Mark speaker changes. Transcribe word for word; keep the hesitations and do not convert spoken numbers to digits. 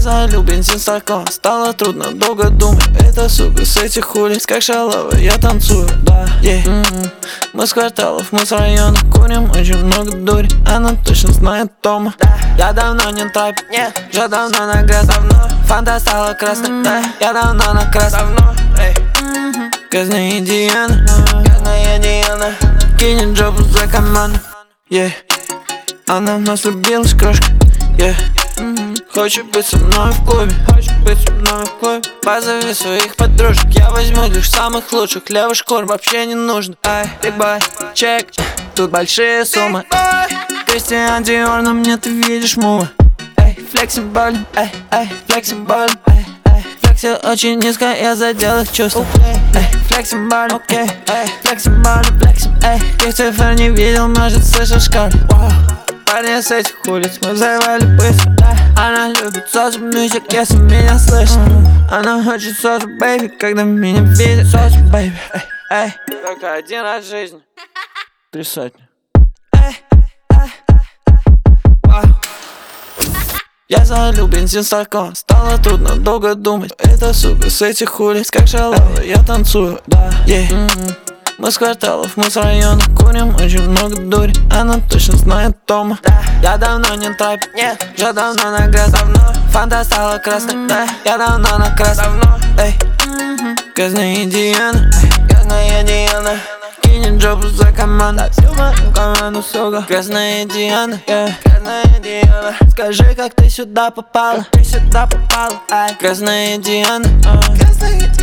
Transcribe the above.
Speaker 1: залил бензин стакан, стало трудно долго думать. Это сука с этих улиц, как шалава, я танцую, да, yeah. mm-hmm. Мы с кварталов, мы с района, курим очень много дури. Она точно знает Тома, да. Я давно не тайп, нет, уже давно на грязь, давно. Фанта стала красной, mm-hmm. да. Я давно на красной, давно, эй. mm-hmm. Грязная Диана, грязная Диана, кинет жопу за команду, yeah. Она в нас влюбилась, крошка, yeah. mm-hmm. Хочет быть со мной в клубе, хочет быть со мной в клубе. Позови своих подружек, я возьму лишь самых лучших. Левый шкур вообще не нужно. Ай, big boy, чек, тут большие суммы. Кристиан Диор, на мне ты видишь мува. Эй, флексим больно, эй, эй, флексим больно, эй, эй. Флексил очень низко, я задел их чувства. Эй, флексим больно, окей, эй, флексим больно, флексим, эй. Их цифр не видел, может слышал в школе. Парни с этих улиц мы взорвали быстро, да. Она любит сосу мюзик, если меня слышит. mm-hmm. Она хочет сосу, бэйби, когда меня видит. Сосу, бэйби, эй, эй. Только один раз в жизни. Три сотни. Эй, эй, вау. Я залил бензин стакан, стало трудно долго думать. Это сука с этих улиц, как шалава, я танцую, да, yeah. mm-hmm. Мы с кварталов, мы с района, курим очень много дури. Она точно знает Тома, да. Я давно не тайп, нет, уже давно на грязь, давно. Фанта стала красной, mm-hmm. да. Я давно на красной, давно, эй. mm-hmm. Грязная Диана, грязная Диана, кинет жопу за команду, всю мою команду, сука. Грязная Диана, yeah. Грязная Диана, скажи, как ты сюда попала, ты сюда попала, ай. Грязная Диана, uh. Грязная Диана.